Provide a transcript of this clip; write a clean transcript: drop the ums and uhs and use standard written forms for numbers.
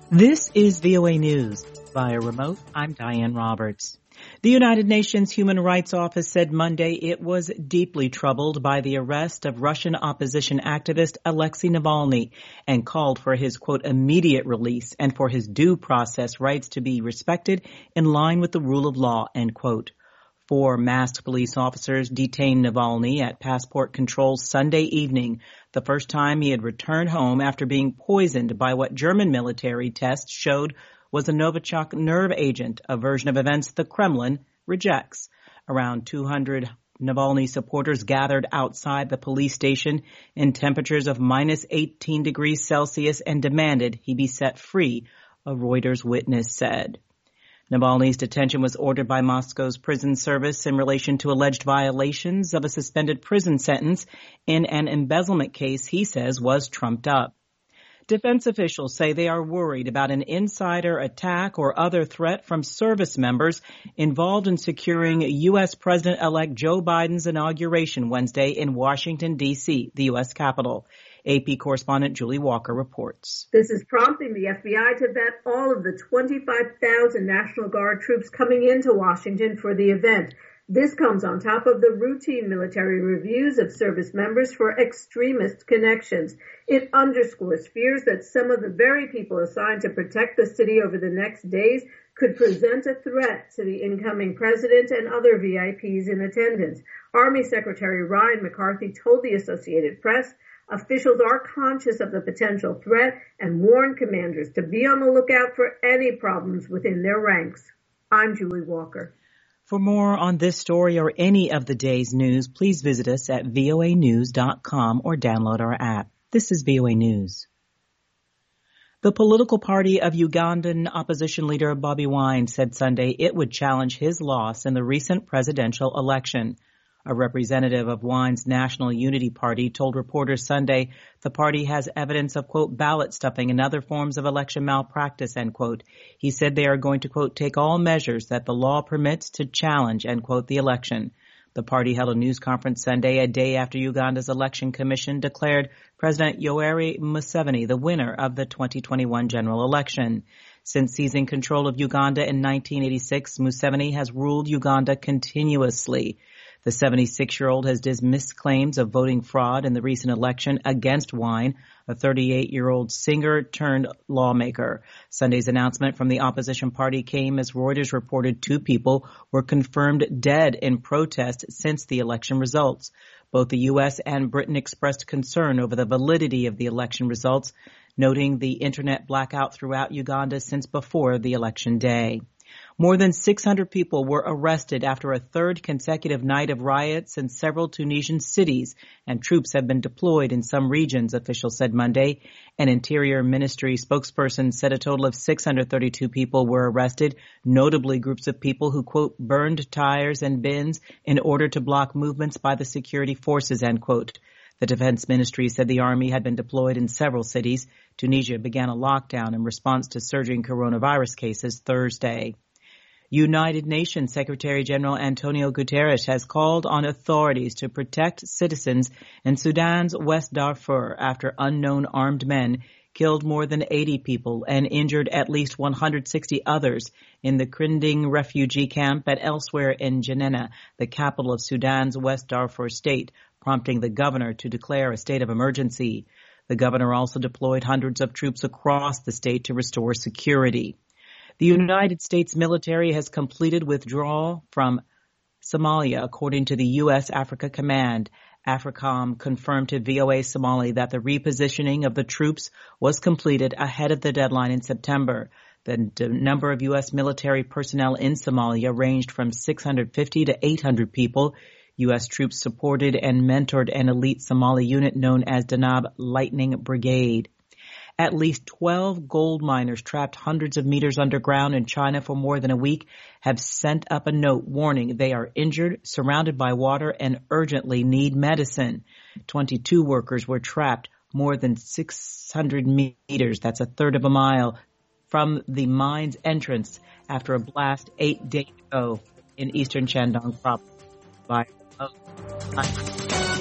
This is VOA News. Via remote, I'm Diane Roberts. The United Nations Human Rights Office said Monday it was deeply troubled by the arrest of Russian opposition activist Alexei Navalny and called for his, quote, immediate release and for his due process rights to be respected in line with the rule of law, end quote. 4 masked police officers detained Navalny at passport control Sunday evening, the first time he had returned home after being poisoned by what German military tests showed was a Novichok nerve agent, a version of events the Kremlin rejects. Around 200 Navalny supporters gathered outside the police station in temperatures of minus 18 degrees Celsius and demanded he be set free, a Reuters witness said. Navalny's detention was ordered by Moscow's prison service in relation to alleged violations of a suspended prison sentence in an embezzlement case he says was trumped up. Defense officials say they are worried about an insider attack or other threat from service members involved in securing U.S. President-elect Joe Biden's inauguration Wednesday in Washington, D.C., the U.S. Capitol. AP correspondent Julie Walker reports. This is prompting the FBI to vet all of the 25,000 National Guard troops coming into Washington for the event. This comes on top of the routine military reviews of service members for extremist connections. It underscores fears that some of the very people assigned to protect the city over the next days could present a threat to the incoming president and other VIPs in attendance. Army Secretary Ryan McCarthy told the Associated Press officials are conscious of the potential threat and warn commanders to be on the lookout for any problems within their ranks. I'm Julie Walker. For more on this story or any of the day's news, please visit us at voanews.com or download our app. This is VOA News. The political party of Ugandan opposition leader Bobi Wine said Sunday it would challenge his loss in the recent presidential election. A representative of Wine's National Unity Party told reporters Sunday the party has evidence of, quote, ballot stuffing and other forms of election malpractice, end quote. He said they are going to, quote, take all measures that the law permits to challenge, end quote, the election. The party held a news conference Sunday, a day after Uganda's election commission declared President Yoweri Museveni the winner of the 2021 general election. Since seizing control of Uganda in 1986, Museveni has ruled Uganda continuously. The 76-year-old has dismissed claims of voting fraud in the recent election against Wine, a 38-year-old singer-turned-lawmaker. Sunday's announcement from the opposition party came as Reuters reported 2 people were confirmed dead in protest since the election results. Both the U.S. and Britain expressed concern over the validity of the election results, noting the internet blackout throughout Uganda since before the election day. More than 600 people were arrested after a third consecutive night of riots in several Tunisian cities, and troops have been deployed in some regions, officials said Monday. An Interior Ministry spokesperson said a total of 632 people were arrested, notably groups of people who, quote, burned tires and bins in order to block movements by the security forces, end quote. The Defense Ministry said the army had been deployed in several cities. Tunisia began a lockdown in response to surging coronavirus cases Thursday. United Nations Secretary General Antonio Guterres has called on authorities to protect citizens in Sudan's West Darfur after unknown armed men killed more than 80 people and injured at least 160 others in the Krinding refugee camp and elsewhere in Jenena, the capital of Sudan's West Darfur state, prompting the governor to declare a state of emergency. The governor also deployed hundreds of troops across the state to restore security. The United States military has completed withdrawal from Somalia, according to the U.S. Africa Command. AFRICOM confirmed to VOA Somali that the repositioning of the troops was completed ahead of the deadline in September. The number of U.S. military personnel in Somalia ranged from 650 to 800 people. U.S. troops supported and mentored an elite Somali unit known as Danab Lightning Brigade. At least 12 gold miners trapped hundreds of meters underground in China for more than a week have sent up a note warning they are injured, surrounded by water, and urgently need medicine. 22 workers were trapped more than 600 meters, that's a third of a mile, from the mine's entrance after a blast 8 days ago in eastern Shandong province.